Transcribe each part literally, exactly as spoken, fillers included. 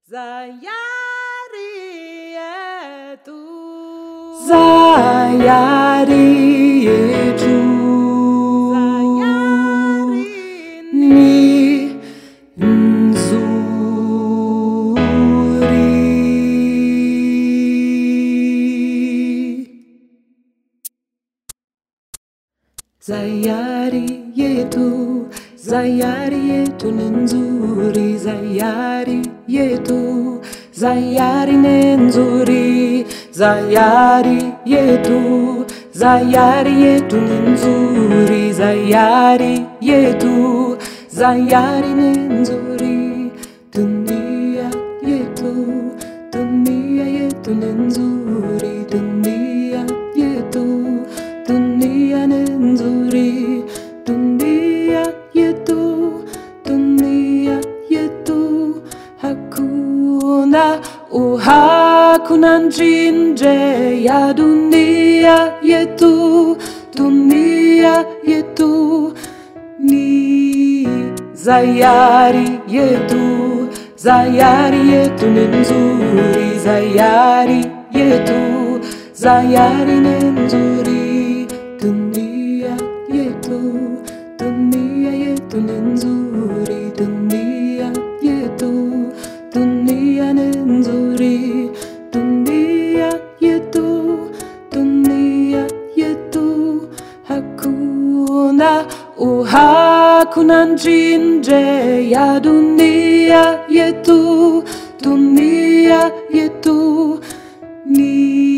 Sayari yetu, Sayari yetu, sayari ni nzuri. Sayari yetu, sayari yetu ni nzuri. Sayari yetu, sayari ni nzuri. Sayari yetu, sayari yetu ni nzuri. Sayari yetu, sayari ni nzuri. Dunia yetu, dunia yetu ni nzuri. Dunia yetu, dunia ni nzuri. Dunia yetu, dunia yetu, hakuna uhakuna nje ya dunia yetu. Dunia yetu ni sayari yetu, sayari yetu ni nzuri. Sayari yetu, sayari ni nzuri. Dunia yetu, dunia yetu ni nzuri. Dunia yetu, dunia ni nzuri. Dunia yetu, dunia yetu, hakuna uhakuna nje ya dunia yetu. Dunia yetu ni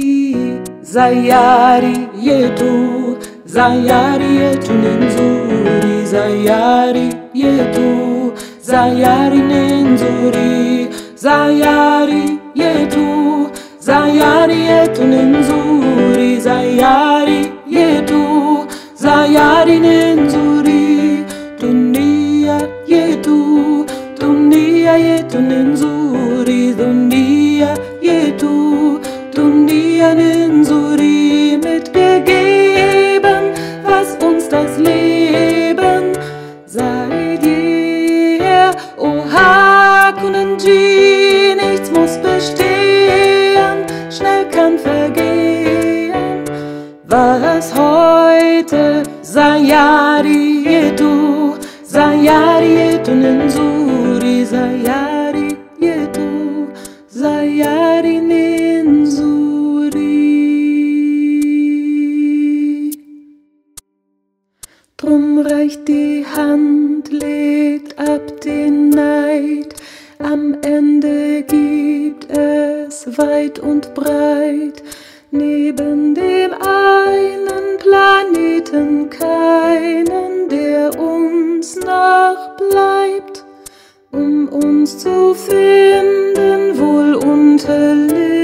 sayari yetu, sayari yetu ni nzuri. Sayari yetu, sayari ni nzuri. Sayari yetu, sayari yetu ni nzuri. Sayari yetu, sayari ni nzuri. Dunia yetu, dunia yetu ni nzuri. Dunia yetu, dunia ni nzuri. Mitgegeben, was uns das Leben seit jeher. O Hakunenji, nichts muss bestehen, schnell kann vergehen, was heute sayari yetu, sayari yetu ni nzuri. Sayari yetu, sayari ni nzuri. Drum reicht die Hand, legt ab den Neid. Am Ende gibt es weit und breit neben dem einen Planeten keinen, der uns nachbleibt, um uns zu finden, wohl unterlegt.